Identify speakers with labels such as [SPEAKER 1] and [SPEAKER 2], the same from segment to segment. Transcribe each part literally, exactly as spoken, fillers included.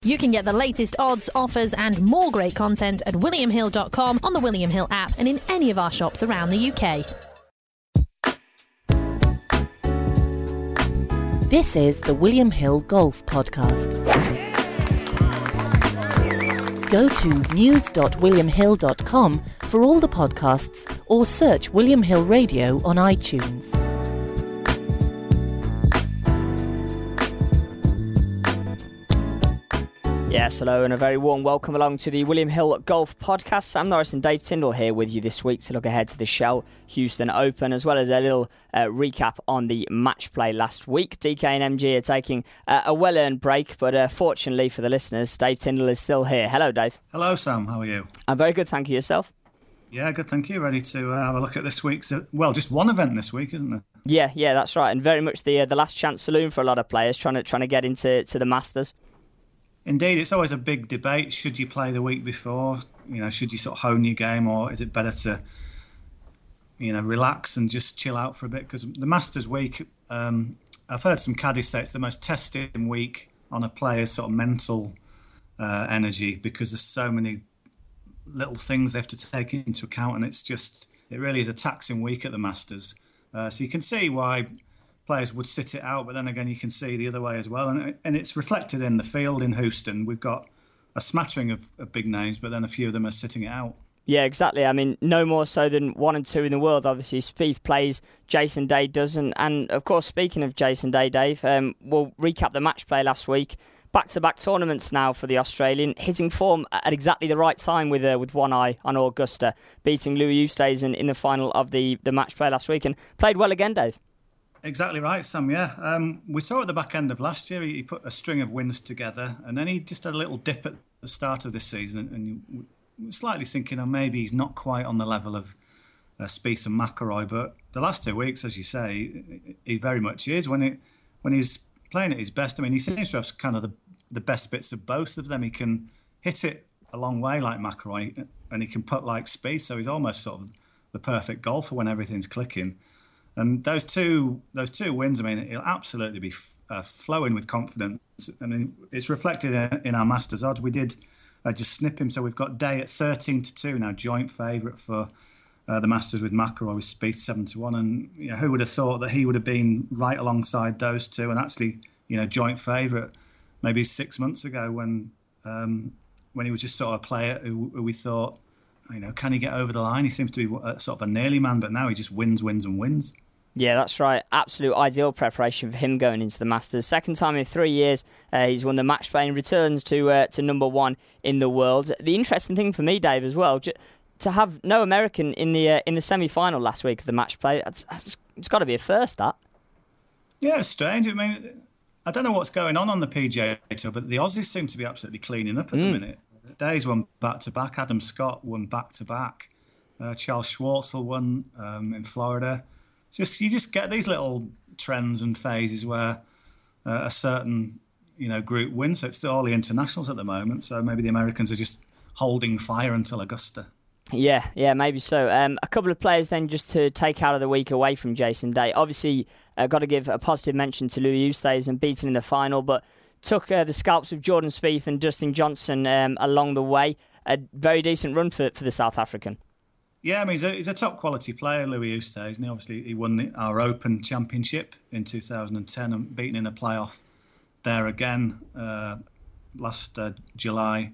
[SPEAKER 1] You can get the latest odds, offers and more great content at william hill dot com, on the William Hill app and in any of our shops around the U K.
[SPEAKER 2] This is the William Hill Golf Podcast. Go to news dot william hill dot com for all the podcasts or search William Hill Radio on iTunes.
[SPEAKER 3] Yes, hello and a very warm welcome along to the William Hill Golf Podcast. Sam Norris and Dave Tyndall here with you this week to look ahead to the Shell Houston Open, as well as a little uh, recap on the match play last week. D K and M G are taking uh, a well-earned break, but uh, fortunately for the listeners, Dave Tyndall is still here. Hello, Dave.
[SPEAKER 4] Hello, Sam. How are you?
[SPEAKER 3] I'm very good, thank you. Yourself?
[SPEAKER 4] Yeah, good, thank you. Ready to uh, have a look at this week's... Uh, well, just one event this week, isn't there?
[SPEAKER 3] Yeah, yeah, that's right. And very much the uh, the last chance saloon for a lot of players trying to trying to get into to the Masters.
[SPEAKER 4] Indeed, it's always a big debate. Should you play the week before? You know, should you sort of hone your game, or is it better to, you know, relax and just chill out for a bit? Because the Masters week, um, I've heard some caddies say it's the most testing week on a player's sort of mental uh, energy, because there's so many little things they have to take into account, and it's just, it really is a taxing week at the Masters. Uh, so you can see why players would sit it out, but then again you can see the other way as well, and and it's reflected in the field in Houston. We've got a smattering of, of big names, but then a few of them are sitting it out.
[SPEAKER 3] Yeah, exactly. I mean, no more so than one and two in the world. Obviously, Spieth plays, Jason Day doesn't, and of course, speaking of Jason Day, Dave, um, we'll recap the match play last week. Back-to-back tournaments now for the Australian, hitting form at exactly the right time with uh, with one eye on Augusta, beating Louis Oosthuizen in the final of the, the match play last week, and played well again, Dave.
[SPEAKER 4] Exactly right, Sam, yeah. Um, we saw at the back end of last year, he put a string of wins together, and then he just had a little dip at the start of this season, and you were slightly thinking, oh, maybe he's not quite on the level of uh, Spieth and McIlroy, but the last two weeks, as you say, he very much is. When it when he's playing at his best, I mean, he seems to have kind of the, the best bits of both of them. He can hit it a long way like McIlroy, and he can putt like Spieth, so he's almost sort of the perfect golfer when everything's clicking. And those two those two wins, I mean, he'll absolutely be f- uh, flowing with confidence. I mean, it's reflected in, in our Masters odds. We did uh, just snip him, so we've got Day at thirteen to two now, joint favourite for uh, the Masters with McIlroy, with Spieth seven to one. And you know, who would have thought that he would have been right alongside those two, and actually, you know, joint favourite maybe six months ago when um, when he was just sort of a player who, who we thought, you know, can he get over the line? He seems to be a, sort of a nearly man, but now he just wins, wins and wins.
[SPEAKER 3] Yeah, that's right. Absolute ideal preparation for him going into the Masters. Second time in three years, uh, he's won the match play and returns to uh, to number one in the world. The interesting thing for me, Dave, as well, j- to have no American in the uh, in the semi-final last week of the match play, that's, that's, it's got to be a first, that.
[SPEAKER 4] Yeah, it's strange. I mean, I don't know what's going on on the P G A Tour, but the Aussies seem to be absolutely cleaning up at mm. the minute. Days won back-to-back. Adam Scott won back-to-back. Uh, Charles Schwartzel won um, in Florida. Just you just get these little trends and phases where uh, a certain you know group wins. So it's all the internationals at the moment. So maybe the Americans are just holding fire until Augusta.
[SPEAKER 3] Yeah, yeah, maybe so. Um, a couple of players then just to take out of the week away from Jason Day. Obviously, uh, got to give a positive mention to Louis Oosthuizen, beaten in the final, but took uh, the scalps of Jordan Spieth and Dustin Johnson um, along the way. A very decent run for for the South African.
[SPEAKER 4] Yeah, I mean, he's a, he's a top quality player, Louis Oosthuizen. He obviously he won the, our Open Championship in two thousand ten and beaten in a playoff there again uh, last uh, July.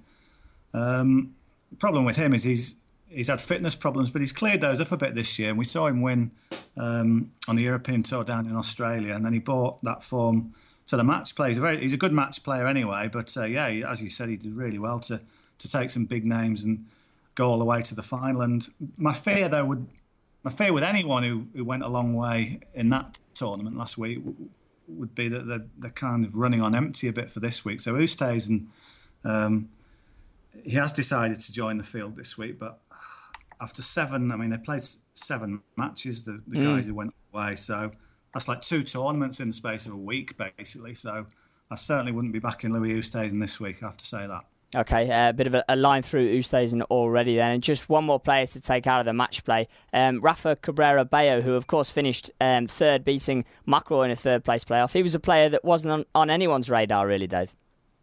[SPEAKER 4] Um, the problem with him is he's he's had fitness problems, but he's cleared those up a bit this year. And we saw him win um, on the European Tour down in Australia, and then he brought that form to the match play. He's a, very, he's a good match player anyway, but uh, yeah, he, as you said, he did really well to to take some big names and go all the way to the final. And my fear, though, would my fear with anyone who, who went a long way in that tournament last week would be that they're, they're kind of running on empty a bit for this week. So Oosthuizen, um, he has decided to join the field this week, but after seven, I mean, they played seven matches, the, the mm. guys who went away. So that's like two tournaments in the space of a week, basically. So I certainly wouldn't be backing Louis Oosthuizen this week, I have to say that.
[SPEAKER 3] Okay, a uh, bit of a, a line through Oosthuizen already then. And just one more player to take out of the match play. Um, Rafa Cabrera Bello, who of course finished um, third, beating McIlroy in a third place playoff. He was a player that wasn't on, on anyone's radar really, Dave.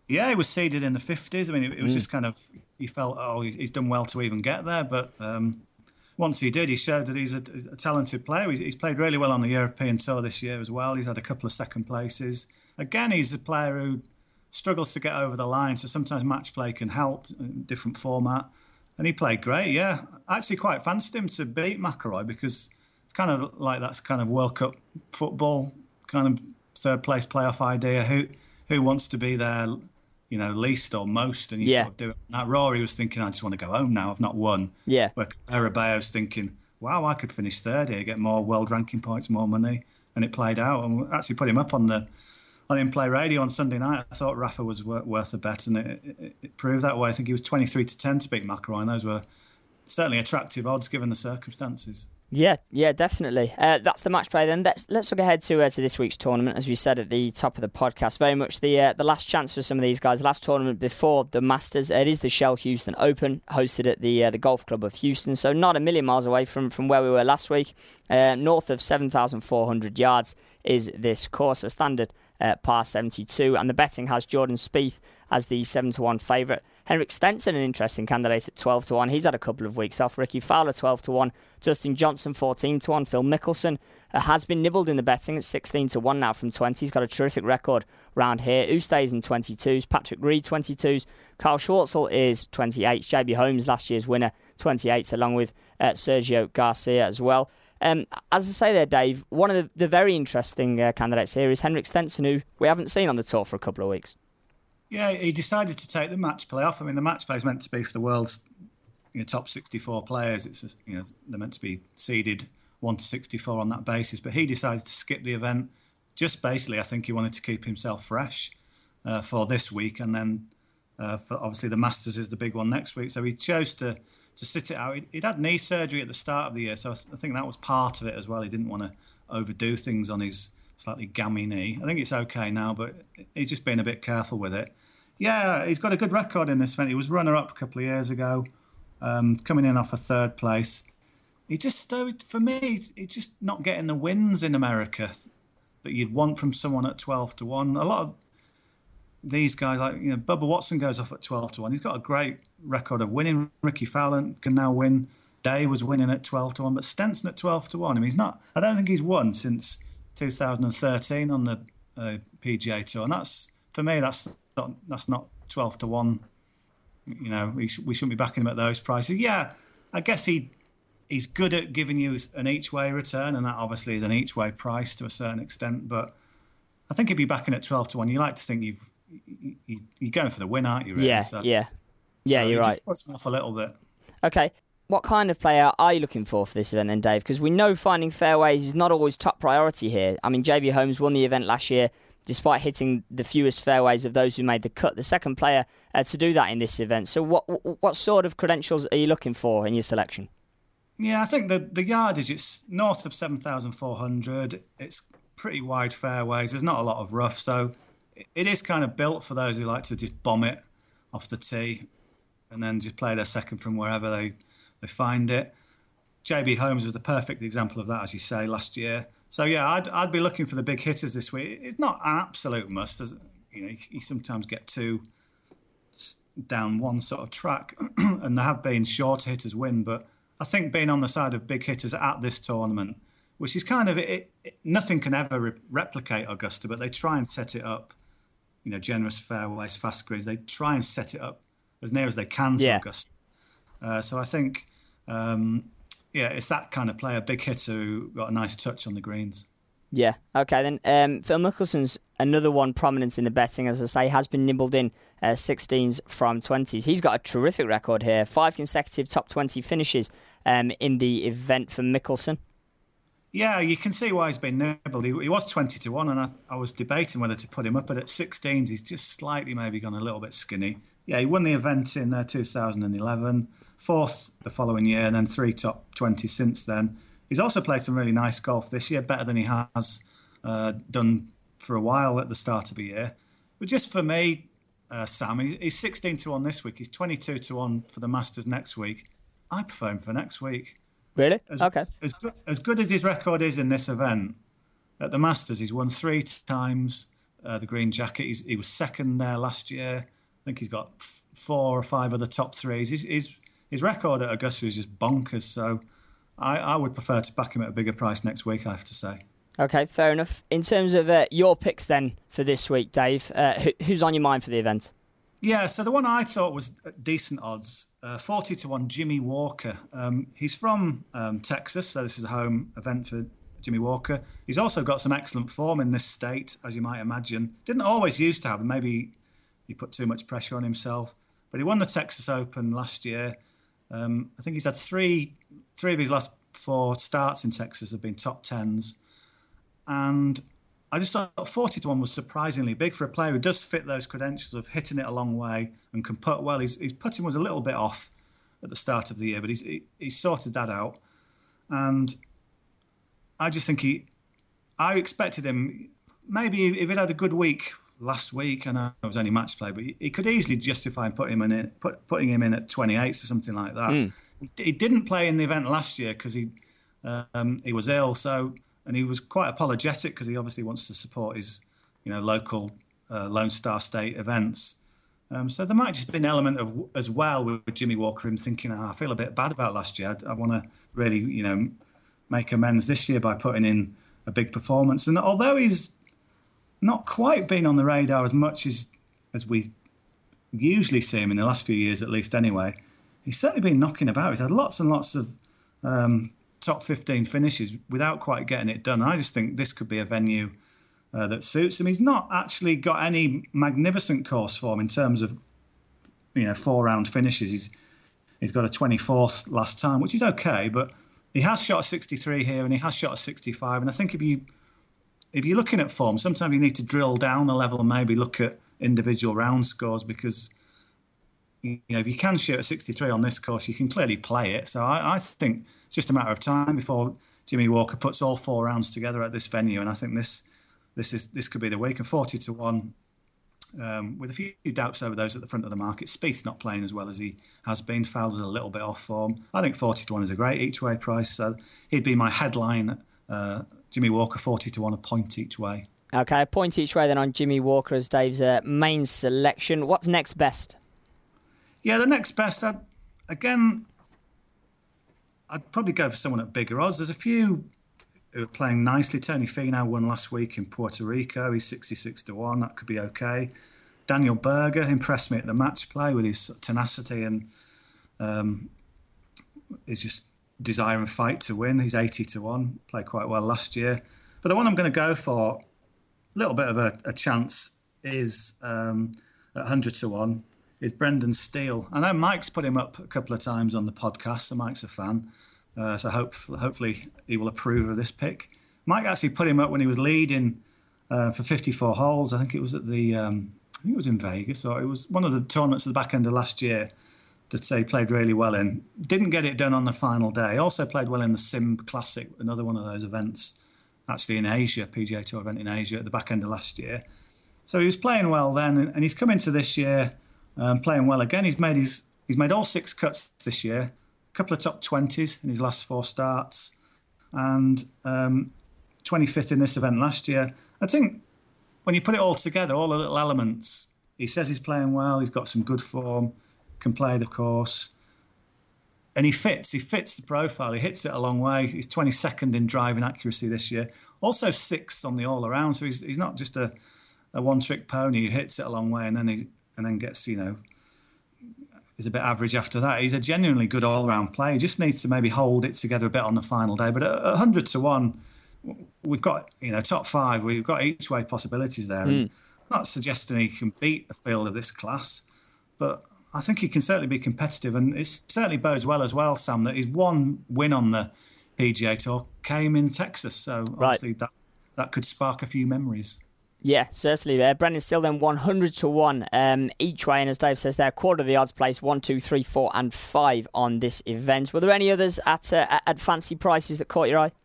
[SPEAKER 4] Yeah, he was seeded in the fifties. I mean, it, it was
[SPEAKER 3] Mm.
[SPEAKER 4] just kind of, he felt, oh, he's, he's done well to even get there. But um, once he did, he showed that he's a, he's a talented player. He's, he's played really well on the European Tour this year as well. He's had a couple of second places. Again, he's a player who struggles to get over the line, so sometimes match play can help, different format. And he played great, yeah. I actually quite fancied him to beat McIlroy because it's kind of like that's kind of World Cup football, kind of third place playoff idea. Who who wants to be there, you know, least or most? And you
[SPEAKER 3] Yeah.
[SPEAKER 4] sort of do it. That Rory was thinking, I just want to go home now. I've not won.
[SPEAKER 3] Yeah.
[SPEAKER 4] Where Arabeo's thinking, wow, I could finish third here, get more world ranking points, more money. And it played out. And we actually put him up on the on In Play Radio on Sunday night. I thought Rafa was wor- worth a bet, and it, it, it proved that way. I think he was twenty-three to ten to beat McIlroy, and those were certainly attractive odds given the circumstances.
[SPEAKER 3] Yeah, yeah, definitely. Uh, that's the match play then. Let's let's look ahead to uh, to this week's tournament. As we said at the top of the podcast, very much the uh, the last chance for some of these guys. The last tournament before the Masters. It is the Shell Houston Open, hosted at the uh, the Golf Club of Houston. So not a million miles away from, from where we were last week. Uh, north of seven thousand four hundred yards is this course, a standard uh, par seventy-two, and the betting has Jordan Spieth as the seven to one favourite. Henrik Stenson, an interesting candidate at twelve to one. He's had a couple of weeks off. Ricky Fowler, twelve to one. Justin Johnson, fourteen to one. Phil Mickelson uh, has been nibbled in the betting at sixteen to one now from twenty. He's got a terrific record round here. Oosthuizen in twenty-twos. Patrick Reed, twenty-twos. Carl Schwartzel is twenty-eights. J B Holmes, last year's winner, twenty-eights, along with uh, Sergio Garcia as well. Um, as I say there, Dave, one of the, the very interesting uh, candidates here is Henrik Stenson, who we haven't seen on the tour for a couple of weeks.
[SPEAKER 4] Yeah, he decided to take the match play off. I mean, the match play is meant to be for the world's you know, top sixty-four players. It's just, you know they're meant to be seeded one to sixty-four on that basis. But he decided to skip the event. Just basically, I think he wanted to keep himself fresh uh, for this week, and then uh, for obviously the Masters is the big one next week. So he chose to to sit it out. He'd, he'd had knee surgery at the start of the year, so I, th- I think that was part of it as well. He didn't want to overdo things on his slightly gammy knee. I think it's okay now, but he's just been a bit careful with it. Yeah, he's got a good record in this event. He was runner-up a couple of years ago, um, coming in off a third place. He just, though, for me, he's, he's just not getting the wins in America that you'd want from someone at twelve to one. A lot of these guys, like you know, Bubba Watson goes off at twelve to one. He's got a great record of winning. Ricky Fowler can now win. Day was winning at twelve to one, but Stenson at twelve to one. I mean, he's not. I don't think he's won since two thousand thirteen on the uh, P G A Tour, and that's for me. That's not, that's not twelve to one. You know, we sh- we shouldn't be backing him at those prices. Yeah, I guess he he's good at giving you an each way return, and that obviously is an each way price to a certain extent. But I think if you're backing at twelve to one, you like to think you've you, you're going for the win, aren't you? Really?
[SPEAKER 3] Yeah,
[SPEAKER 4] so,
[SPEAKER 3] yeah, yeah.
[SPEAKER 4] so
[SPEAKER 3] You're
[SPEAKER 4] it
[SPEAKER 3] right.
[SPEAKER 4] Just puts me off a little bit.
[SPEAKER 3] Okay. What kind of player are you looking for for this event then, Dave? Because we know finding fairways is not always top priority here. I mean, J B Holmes won the event last year despite hitting the fewest fairways of those who made the cut. The second player uh, to do that in this event. So what what sort of credentials are you looking for in your selection?
[SPEAKER 4] Yeah, I think the, the yardage, it's north of seven thousand four hundred. It's pretty wide fairways. There's not a lot of rough. So it is kind of built for those who like to just bomb it off the tee and then just play their second from wherever they... they find it. J B Holmes was the perfect example of that, as you say, last year. So yeah, I'd I'd be looking for the big hitters this week. It's not an absolute must, as you know. You sometimes get two down one sort of track, and there have been short hitters win. But I think being on the side of big hitters at this tournament, which is kind of it, it, nothing can ever re- replicate Augusta, but they try and set it up. You know, generous fairways, fast greens. They try and set it up as near as they can to
[SPEAKER 3] Yeah.
[SPEAKER 4] Augusta. Uh, so I think, um, yeah, it's that kind of player, big hitter who got a nice touch on the greens.
[SPEAKER 3] Yeah, okay then. Um, Phil Mickelson's another one prominent in the betting, as I say, has been nibbled in uh, sixteens from twenties. He's got a terrific record here. Five consecutive top twenty finishes um, in the event for Mickelson.
[SPEAKER 4] Yeah, you can see why he's been nibbled. He, he was twenty to one, and I, I was debating whether to put him up, but at sixteens, he's just slightly maybe gone a little bit skinny. Yeah, he won the event in uh, two thousand eleven. Fourth the following year, and then three top twenty since then. He's also played some really nice golf this year, better than he has uh, done for a while at the start of the year. But just for me, uh, Sam, he's sixteen to one this week. He's twenty-two to one for the Masters next week. I prefer him for next week.
[SPEAKER 3] Really?
[SPEAKER 4] As,
[SPEAKER 3] Okay.
[SPEAKER 4] As good, as good as his record is in this event, at the Masters, he's won three times. uh, the Green Jacket. He's, he was second there last year. I think he's got f- four or five other top threes. His, his, his record at Augusta is just bonkers. So I, I would prefer to back him at a bigger price next week, I have to say.
[SPEAKER 3] Okay, fair enough. In terms of uh, your picks then for this week, Dave, uh, who, who's on your mind for the event?
[SPEAKER 4] Yeah, so the one I thought was decent odds, uh, forty to one, Jimmy Walker. Um, he's from um, Texas, so this is a home event for Jimmy Walker. He's also got some excellent form in this state, as you might imagine. Didn't always used to have, and maybe he put too much pressure on himself. But he won the Texas Open last year. Um, I think he's had three, three of his last four starts in Texas have been top tens. And I just thought forty to one was surprisingly big for a player who does fit those credentials of hitting it a long way and can putt well. His, his putting was a little bit off at the start of the year, but he's he, he's sorted that out. And I just think he, I expected him, maybe if he'd had a good week last week, I know it was only match play, but he, he could easily justify putting him in, put, putting him in at twenty-eights or something like that. Mm. He, he didn't play in the event last year because he um, he was ill, so and he was quite apologetic because he obviously wants to support his you know local uh, Lone Star State events. Um, so there might just be an element of as well with, with Jimmy Walker, him thinking, oh, I feel a bit bad about last year. I, I want to really you know make amends this year by putting in a big performance. And although he's not quite been on the radar as much as as we usually see him in the last few years, at least anyway, he's certainly been knocking about. He's had lots and lots of um, top fifteen finishes without quite getting it done. I just think this could be a venue uh, that suits him. He's not actually got any magnificent course form in terms of you know four round finishes. He's he's got a twenty-fourth last time, which is okay, but he has shot a sixty-three here and he has shot a sixty-five. And I think if you if you're looking at form, sometimes you need to drill down a level and maybe look at individual round scores, because you know if you can shoot a sixty-three on this course, you can clearly play it. So I, I think it's just a matter of time before Jimmy Walker puts all four rounds together at this venue, and I think this this is this could be the week. And forty to one, um, with a few doubts over those at the front of the market. Spieth's not playing as well as he has been. Fowler's a little bit off form. I think forty to one is a great each way price. So he'd be my headline. Uh, Jimmy Walker forty to one, a point each way.
[SPEAKER 3] Okay, a point each way then on Jimmy Walker as Dave's uh, main selection. What's next best?
[SPEAKER 4] Yeah, the next best, I'd, again, I'd probably go for someone at bigger odds. There's a few who are playing nicely. Tony Finau won last week in Puerto Rico. He's sixty-six to one. That could be okay. Daniel Berger impressed me at the match play with his tenacity and um, is just desire and fight to win. He's eighty to one. Played quite well last year. But the one I'm going to go for, a little bit of a, a chance, is um, at one hundred to one, is Brendan Steele. I know Mike's put him up a couple of times on the podcast, so Mike's a fan. Uh, so hope, hopefully he will approve of this pick. Mike actually put him up when he was leading uh, for fifty-four holes. I think it was at the, um, I think it was in Vegas, or it was one of the tournaments at the back end of last year that he played really well in. Didn't get it done on the final day. Also played well in the Sim Classic, another one of those events, actually in Asia, P G A Tour event in Asia at the back end of last year. So he was playing well then, and he's come into this year um, playing well again. He's made his he's made all six cuts this year, a couple of top twenties in his last four starts, and um, twenty-fifth in this event last year. I think when you put it all together, all the little elements, he says he's playing well, he's got some good form, can play the course, and he fits he fits the profile. He hits it a long way. He's twenty-second in driving accuracy this year, also sixth on the all-around, so he's he's not just a, a one-trick pony who hits it a long way and then he and then gets you know is a bit average after that. He's a genuinely good all-around player. He just needs to maybe hold it together a bit on the final day. But at one hundred to one, we've got you know top five, we've got each way possibilities there. Mm. And not suggesting he can beat the field of this class, but I think he can certainly be competitive, and it certainly bodes well as well, Sam, that his one win on the P G A Tour came in Texas, so obviously right. that, that could spark a few memories. Yeah,
[SPEAKER 3] certainly. Uh, Brendan Steele then one hundred to one um, each way, and as Dave says there, quarter of the odds placed one, two, three, four and five on this event. Were there any others at uh, at fancy prices that caught your eye?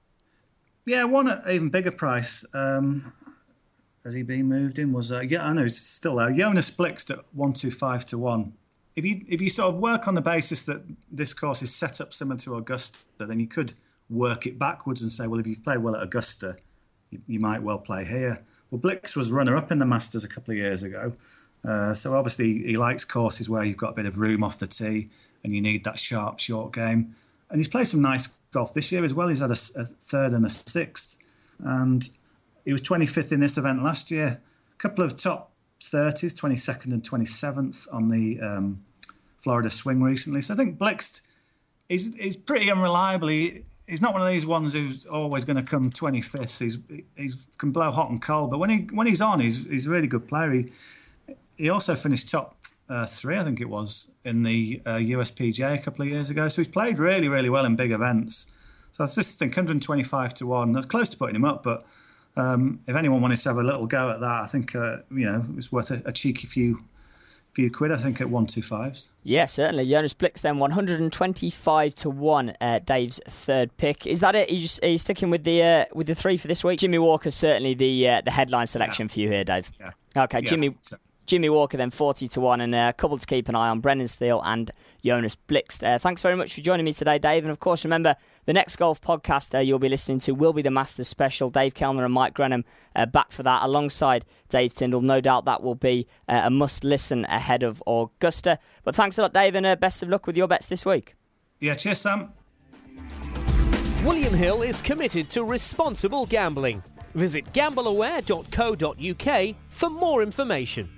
[SPEAKER 4] Yeah, one at even bigger price. Um, Has he been moved in? Was uh, yeah, I know he's still there. Jonas Blixt at one two five to one. If you if you sort of work on the basis that this course is set up similar to Augusta, then you could work it backwards and say, well, if you've played well at Augusta, you, you might well play here. Well, Blix was runner-up in the Masters a couple of years ago. Uh, so obviously he likes courses where you've got a bit of room off the tee and you need that sharp, short game. And he's played some nice golf this year as well. He's had a, a third and a sixth. And he was twenty-fifth in this event last year. A couple of top thirties, twenty-second and twenty-seventh on the um, Florida Swing recently. So I think Blixt is is pretty unreliable. He, he's not one of these ones who's always going to come twenty-fifth. He's he's can blow hot and cold, but when he when he's on, he's he's a really good player. He he also finished top uh, three, I think it was, in the uh, U S P G A a couple of years ago. So he's played really really well in big events. So I just think one hundred twenty-five to one. That's close to putting him up, but um, if anyone wanted to have a little go at that, I think uh, you know it's worth a, a cheeky few. few quid, I think, at one twenty-fives.
[SPEAKER 3] Yeah, certainly. Jonas Blixt then one hundred twenty-five to one, uh, Dave's third pick. Is that it? Are you, just, are you sticking with the uh, with the three for this week? Jimmy Walker's certainly the uh, the headline selection yeah. for you here, Dave.
[SPEAKER 4] Yeah.
[SPEAKER 3] Okay,
[SPEAKER 4] yeah,
[SPEAKER 3] Jimmy
[SPEAKER 4] so.
[SPEAKER 3] Jimmy Walker then forty to one, and a couple to keep an eye on, Brendan Steele and Jonas Blixt. Uh, thanks very much for joining me today, Dave. And of course, remember, the next golf podcast uh, you'll be listening to will be the Masters Special. Dave Kellner and Mike Grenham uh, back for that alongside Dave Tyndall. No doubt that will be uh, a must-listen ahead of Augusta. But thanks a lot, Dave, and uh, best of luck with your bets this week.
[SPEAKER 4] Yeah, cheers, Sam.
[SPEAKER 5] William Hill is committed to responsible gambling. Visit gamble aware dot co dot uk for more information.